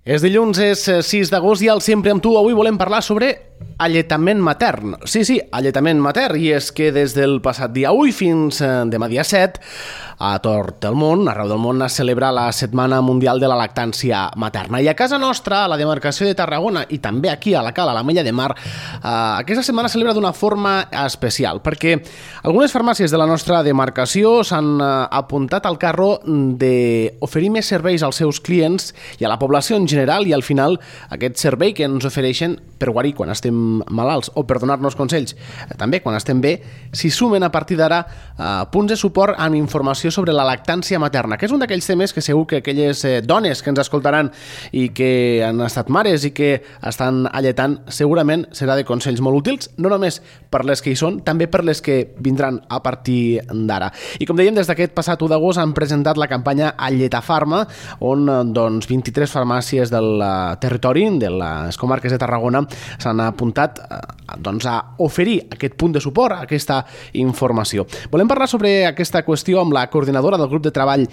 És dilluns, és 6 d'agost i al Sempre amb tu avui volem parlar sobre alletament matern. Sí, alletament matern, i és que des del passat dia 1 fins demà dia 7 a tot el món, arreu del món, es celebra la Setmana Mundial de la Lactància Materna. I a casa nostra, a la demarcació de Tarragona, i també aquí a la Cala, a l'Ametlla de Mar, aquesta setmana es celebra d'una forma especial, perquè algunes farmàcies de la nostra demarcació s'han apuntat al carro d'oferir més serveis als seus clients i a la població en general, i al final aquest servei que ens ofereixen per guarir quan estem malalts o per donar-nos consells també quan estem bé, s'hi sumen a partir d'ara punts de suport amb informació sobre la lactància materna, que és un d'aquells temes que segur que aquelles dones que ens escoltaran i que han estat mares i que estan alletant segurament serà de consells molt útils, no només per les que hi són, també per les que vindran a partir d'ara. I com dèiem, des d'aquest passat 1 d'agost han presentat la campanya Alletafarma, on 23 farmàcies del territori, de les comarques de Tarragona, s'han apuntat a oferir aquest punt de suport, aquesta informació. Volem parlar sobre aquesta qüestió amb la coordinadora del grup de treball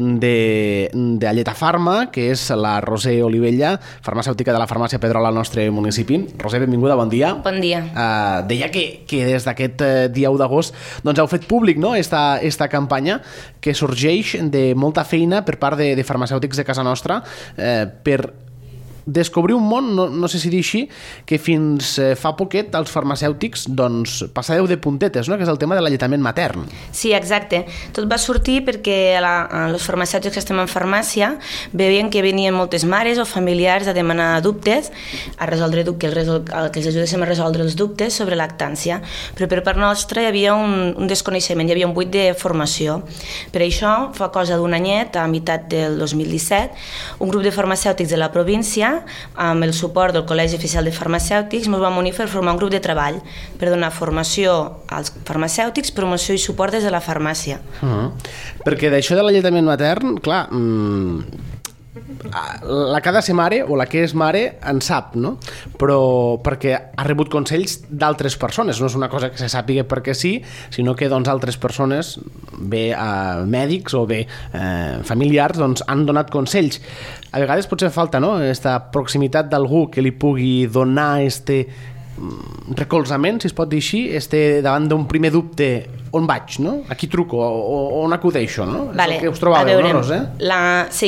d'Alletafarma, que és la Roser Olivella, farmacèutica de la farmàcia Pedrola al nostre municipi. Roser, benvinguda, bon dia. Bon dia. Deia que des d'aquest dia 1 d'agost heu fet públic, no?, esta campanya que sorgeix de molta feina per part de farmacèutics de casa nostra per descobrir un món, no sé si dir així, que fins fa poquet els farmacèutics passàveu de puntetes, no?, que és el tema de l'alletament matern. Sí, exacte. Tot va sortir perquè els farmacèutics que estem en farmàcia veien que venien moltes mares o familiars a demanar dubtes, a resoldre que els ajudéssim a resoldre els dubtes sobre lactància, però per part nostra hi havia un desconeixement, hi havia un buit de formació. Per això, fa cosa d'un anyet, a meitat del 2017, un grup de farmacèutics de la província, amb el suport del Col·legi Oficial de Farmacèutics, ens vam unir per formar un grup de treball per donar formació als farmacèutics, promoció i suport des de la farmàcia. Perquè d'això de l'alletament matern, clar, la que ha de ser mare o la que és mare en sap, no? Però perquè ha rebut consells d'altres persones, no és una cosa que se sàpiga perquè sí, sinó que altres persones, bé mèdics o bé familiars, han donat consells. A vegades potser falta, no?, aquesta proximitat d'algú que li pugui donar recolzament, si es pot dir així, davant d'un primer dubte, on vaig, no? A qui truco? O on acudeixo, no? Vale. És el que us trobàveu, no, Roser? Sí.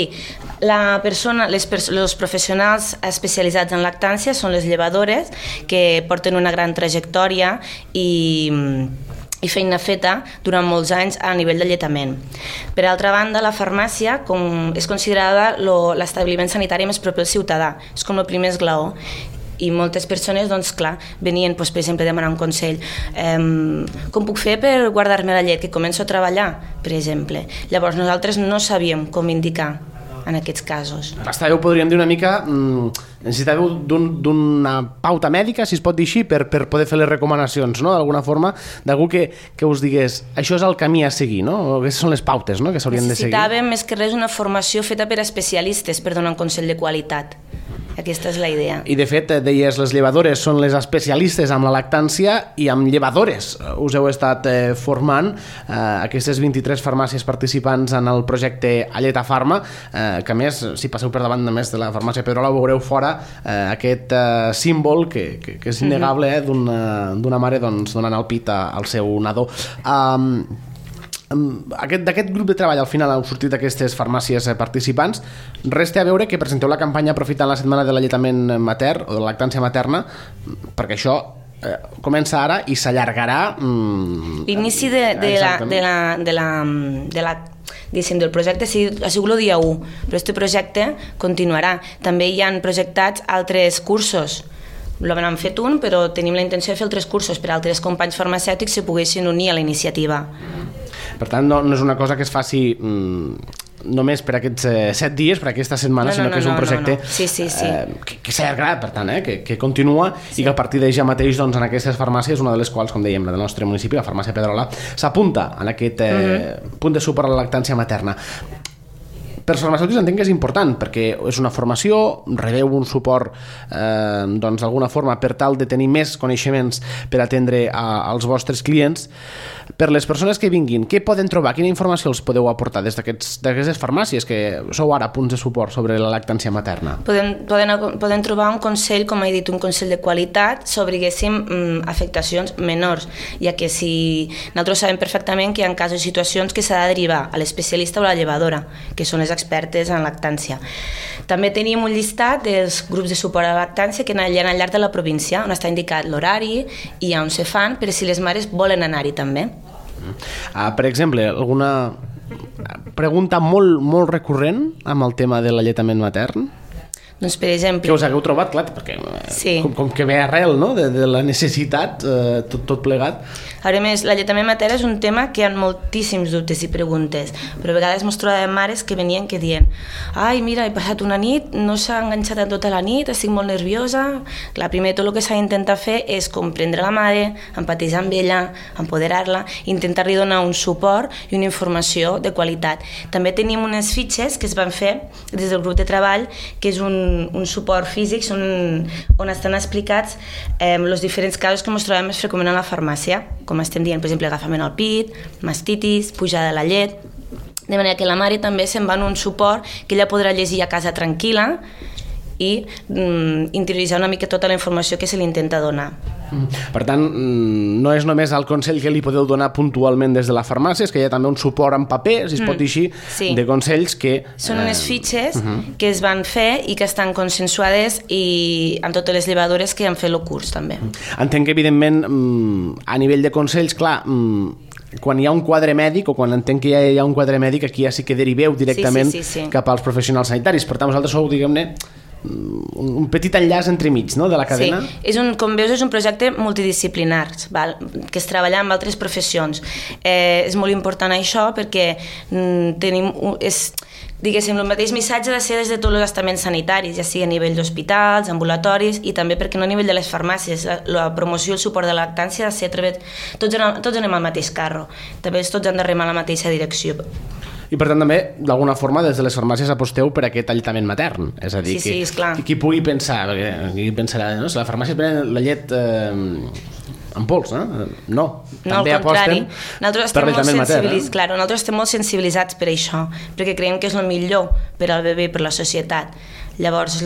Els professionals especialitzats en lactància són les llevadores, que porten una gran trajectòria i feina feta durant molts anys a nivell d'alletament. Per altra banda, la farmàcia és considerada l'establiment sanitari més proper al ciutadà, és com el primer esglaó. I moltes persones, venien, per exemple, a demanar un consell. Com puc fer per guardar-me la llet, que començo a treballar, per exemple? Llavors, nosaltres no sabíem com indicar en aquests casos. Estàveu, podríem dir una mica, necessitàveu d'una pauta mèdica, si es pot dir així, per poder fer les recomanacions, no?, d'alguna forma, d'algú que us digués això és el camí a seguir, no?, aquestes són les pautes, no?, que s'haurien de seguir. Necessitàvem més que res una formació feta per especialistes per donar un consell de qualitat. Aquesta és la idea. I de fet, deies, les llevadores són les especialistes amb la lactància i amb llevadores us heu estat formant, aquestes 23 farmàcies participants en el projecte Alletafarma, que a més, si passeu per davant només de la farmàcia Pedrola, veureu fora aquest símbol que és innegable d'una mare donant el pit al seu nadó. D'aquest grup de treball al final heu sortit d'aquestes farmàcies participants. Resta a veure que presenteu la campanya aprofitant la setmana de l'alletament matern o de la lactància materna, perquè això comença ara i s'allargarà. L'inici del projecte ha sigut el dia 1, però aquest projecte continuarà. També hi han projectats altres cursos. L'hem fet un, però tenim la intenció de fer altres cursos per a altres companys farmacèutics que poguessin unir a la iniciativa. Per tant, no és una cosa que es faci només per aquests 7 dies, per aquesta setmana, sinó que és un projecte que s'allargarà, per tant, que continua i que a partir de ja mateix en aquestes farmàcies, una de les quals, com dèiem, la del nostre municipi, la farmàcia Pedrola, s'apunta en aquest punt de suport a la lactància materna. Per als farmacèutics entenc que és important, perquè és una formació, rebeu un suport doncs d'alguna forma per tal de tenir més coneixements per atendre als vostres clients. Per les persones que vinguin, què poden trobar? Quina informació els podeu aportar des d'aquestes farmàcies que sou ara punts de suport sobre la lactància materna? Poden trobar un consell, com he dit, un consell de qualitat sobre, diguéssim, afectacions menors, ja que si nosaltres sabem perfectament que hi ha casos i situacions que s'ha de derivar a l'especialista o a la llevadora, que són les expertes en lactància. També tenim un llistat dels grups de suport a la lactància que hi ha al llarg de la província, on està indicat l'horari i on se fan, per si les mares volen anar-hi també. Per exemple, alguna pregunta molt recurrent amb el tema de l'alletament matern? Doncs, per exemple... Que us hagueu trobat, clar, perquè sí. com que ve arrel, no?, de la necessitat, tot plegat. A més, l'alletament matern és un tema que hi ha moltíssims dubtes i preguntes, però a vegades ens trobàvem mares que venien que dient ai, mira, he passat una nit, no s'ha enganxat en tota la nit, estic molt nerviosa. Clar, primer tot el que s'ha d'intentar fer és comprendre la mare, empatitzar amb ella, empoderar-la, intentar-li donar un suport i una informació de qualitat. També tenim unes fitxes que es van fer des del grup de treball, que és un suport físic on estan explicats els diferents casos que ens trobem més freqüentment a la farmàcia, com estem dient, per exemple, agafament al pit, mastitis, pujada de la llet, de manera que la mare també se'n va en un suport que ella podrà llegir a casa tranquil·la i interioritzar una mica tota la informació que se li intenta donar. Per tant, no és només el consell que li podeu donar puntualment des de la farmàcia, és que hi ha també un suport en paper, si es pot dir així, sí, de consells que... Són unes fitxes que es van fer i que estan consensuades i amb totes les llevadores que han fet el curs també. Entenc que, evidentment, a nivell de consells, clar, quan hi ha un quadre mèdic, o quan entenc que ja hi ha un quadre mèdic, aquí ja sí que deriveu directament cap als professionals sanitaris. Per tant, vosaltres sou, diguem-ne, un petit enllaç entremig, no?, de la cadena. Sí, com veus, és un projecte multidisciplinar, que es treballa amb altres professions. És molt important això perquè tenim... diguéssim, el mateix missatge ha de ser des de tots els estaments sanitaris, ja sigui a nivell d'hospitals, ambulatoris, i també perquè no a nivell de les farmàcies. La promoció i el suport de la lactància ha de ser a través... Tots anem al mateix carro, també tots han de remar a la mateixa direcció. I per tant també, d'alguna forma, des de les farmàcies aposteu per aquest alletament matern. És a dir, qui pugui pensar, perquè qui pensarà, no? Si la farmàcia pren la llet en pols, no? També aposten per l'alletament matern. Clar, nosaltres estem molt sensibilitzats per això, perquè creiem que és el millor per al bebè i per la societat. Llavors,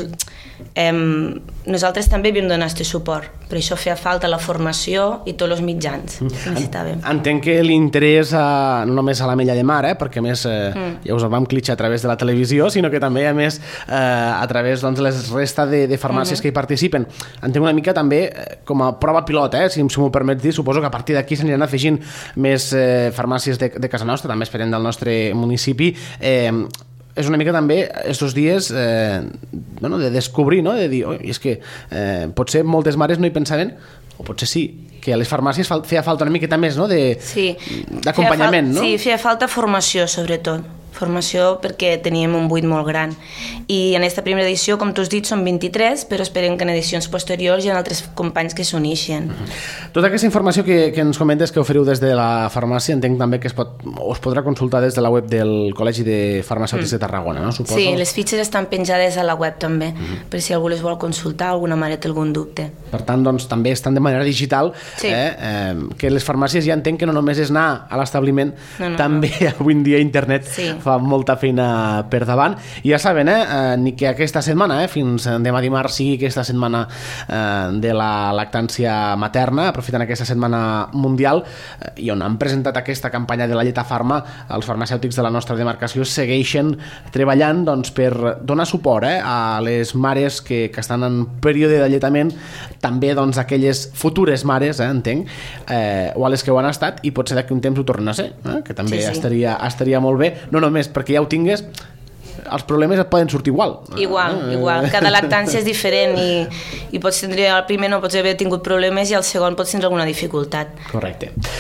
nosaltres també havíem de donar aquest suport, per això feia falta la formació i tots els mitjans que necessitàvem. Entenc que l'interès no només a l'Ametlla de Mar, perquè a més ja us el vam clitxar a través de la televisió, sinó que també a més a través de la resta de farmàcies que hi participen. Entenc una mica també com a prova pilot, si m'ho permets dir, suposo que a partir d'aquí s'aniran afegint més farmàcies de casa nostra, també esperem del nostre municipi. És una mica també estos dies de descobrir, no? De dir, és que potser moltes mares no hi pensaven, o potser sí, que a les farmàcies feia falta una miqueta més, no? D'acompanyament, no? Sí, feia falta formació, sobretot. Formació perquè teníem un buit molt gran. I en aquesta primera edició, com tu has dit, són 23, però esperem que en edicions posteriors hi ha altres companys que s'uneixen. Tota aquesta informació que ens comentes que oferiu des de la farmàcia, entenc també que es podrà consultar des de la web del Col·legi de Farmacèutics de Tarragona, no? Suposo. Sí, les fitxes estan penjades a la web també, per si algú les vol consultar, alguna mare té algun dubte. Per tant, doncs, també estan de manera digital, que les farmàcies ja entenc que no només és anar a l'establiment, també avui en dia internet fa molta feina per davant. I ja saben, ni que aquesta setmana, fins demà dimarts sigui aquesta setmana de la lactància materna, aprofitant aquesta setmana mundial, i on han presentat aquesta campanya de la llet a farma, els farmacèutics de la nostra demarcació segueixen treballant per donar suport a les mares que estan en període d'alletament, també aquelles futures mares, entenc, o a les que ho han estat, i potser d'aquí un temps ho tornen a ser, que també estaria molt bé, no només perquè ja ho tingués, els problemes et poden sortir igual. Igual. Cada lactància és diferent i pots tindre, el primer no pots haver tingut problemes i el segon pots tindre alguna dificultat. Correcte.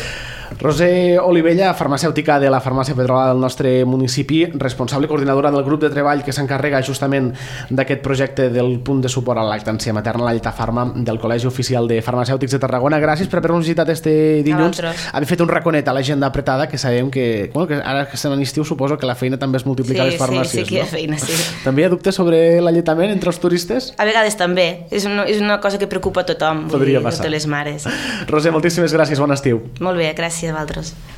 Roser Olivella, farmacèutica de la farmàcia Pedrola del nostre municipi, responsable coordinadora del grup de treball que s'encarrega justament d'aquest projecte del punt de suport a la lactància materna, la Lletafarma, del Col·legi Oficial de Farmacèutics de Tarragona. Gràcies per haver-nos visitat este dilluns. Haver fet un raconet a l'agenda apretada, que sabem que ara que estem en estiu suposo que la feina també es multiplica a les farmàcies. Sí que hi ha feina, sí. També hi ha dubtes sobre l'alletament entre els turistes? A vegades també. És una cosa que preocupa a tothom. Podria passar. Totes les mares. Roser, moltíssimes gràcies, bon estiu. Molt bé, gràcies a vosaltres.